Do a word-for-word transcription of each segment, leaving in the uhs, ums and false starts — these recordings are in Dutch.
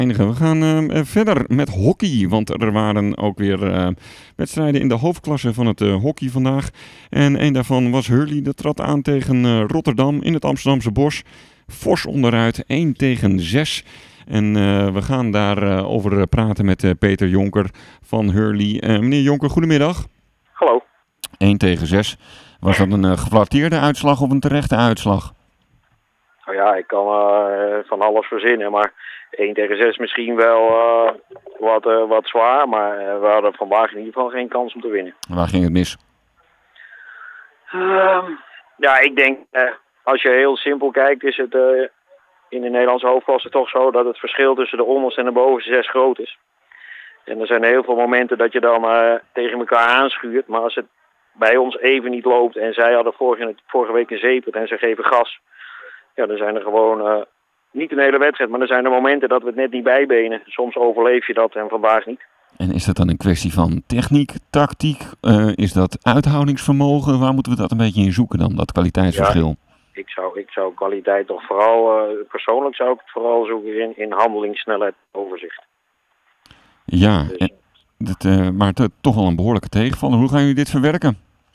We gaan uh, verder met hockey, want er waren ook weer uh, wedstrijden in de hoofdklasse van het uh, hockey vandaag. En een daarvan was Hurley, dat trad aan tegen uh, Rotterdam in het Amsterdamse Bos. Fors onderuit, één tegen zes. En uh, we gaan daarover uh, over praten met uh, Peter Jonker van Hurley. Uh, meneer Jonker, goedemiddag. Hallo. één tegen zes. Was dat een uh, geflatteerde uitslag of een terechte uitslag? Nou ja, ik kan uh, van alles verzinnen, maar één tegen zes misschien wel uh, wat, uh, wat zwaar. Maar uh, we hadden vandaag in ieder geval geen kans om te winnen. Waar ging het mis? Uh, ja, ik denk, uh, als je heel simpel kijkt, is het uh, in de Nederlandse hoofdklasse toch zo dat het verschil tussen de onderste en de bovenste zes groot is. En er zijn heel veel momenten dat je dan uh, tegen elkaar aanschuurt. Maar als het bij ons even niet loopt en zij hadden vorige, vorige week een zeepert en ze geven gas. Ja, dan zijn er gewoon, uh, niet een hele wedstrijd, maar er zijn er momenten dat we het net niet bijbenen. Soms overleef je dat en vandaag niet. En is dat dan een kwestie van techniek, tactiek? Uh, is dat uithoudingsvermogen? Waar moeten we dat een beetje in zoeken dan, dat kwaliteitsverschil? Ja, ik, zou, ik zou kwaliteit toch vooral, uh, persoonlijk zou ik het vooral zoeken in, in handelingssnelheid en overzicht. Ja, dus. en, dat, uh, maar te, toch wel een behoorlijke tegenvaller. Hoe gaan jullie dit verwerken?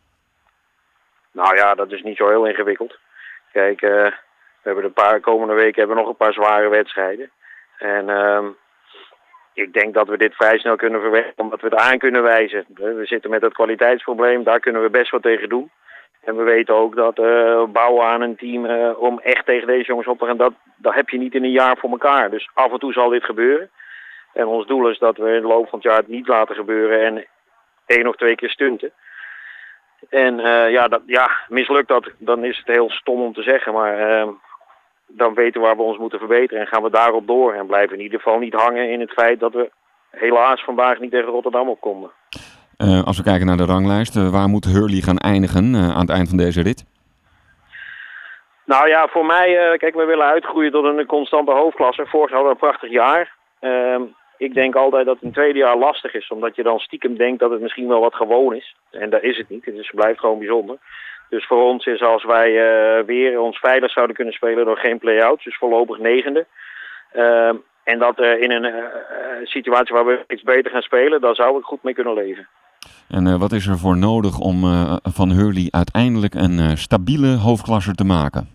Nou ja, dat is niet zo heel ingewikkeld. Kijk, uh, we hebben de paar, komende weken hebben we nog een paar zware wedstrijden. En uh, ik denk dat we dit vrij snel kunnen verwerken, omdat we het aan kunnen wijzen. We zitten met het kwaliteitsprobleem, daar kunnen we best wat tegen doen. En we weten ook dat uh, bouwen aan een team uh, om echt tegen deze jongens op te gaan, dat, dat heb je niet in een jaar voor elkaar. Dus af en toe zal dit gebeuren. En ons doel is dat we in de loop van het jaar het niet laten gebeuren en één of twee keer stunten. En uh, ja, dat, ja, mislukt dat, dan is het heel stom om te zeggen, maar uh, dan weten we waar we ons moeten verbeteren en gaan we daarop door. En blijven in ieder geval niet hangen in het feit dat we helaas vandaag niet tegen Rotterdam opkomen. Uh, als we kijken naar de ranglijst, uh, waar moet Hurley gaan eindigen uh, aan het eind van deze rit? Nou ja, voor mij, uh, kijk, we willen uitgroeien tot een constante hoofdklasse. Vorig jaar hadden we een prachtig jaar. Uh, Ik denk altijd dat het een tweede jaar lastig is, omdat je dan stiekem denkt dat het misschien wel wat gewoon is. En dat is het niet, dus het blijft gewoon bijzonder. Dus voor ons is als wij uh, weer ons veilig zouden kunnen spelen door geen play-outs, dus voorlopig negende. Uh, en dat uh, in een uh, situatie waar we iets beter gaan spelen, daar zou ik goed mee kunnen leven. En uh, wat is er voor nodig om uh, van Hurley uiteindelijk een uh, stabiele hoofdklasser te maken?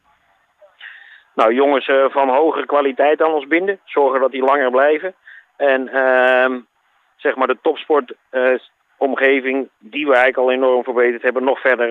Nou, jongens uh, van hogere kwaliteit aan ons binden, zorgen dat die langer blijven. En uh, zeg maar de topsportomgeving uh, die we eigenlijk al enorm verbeterd hebben, nog verder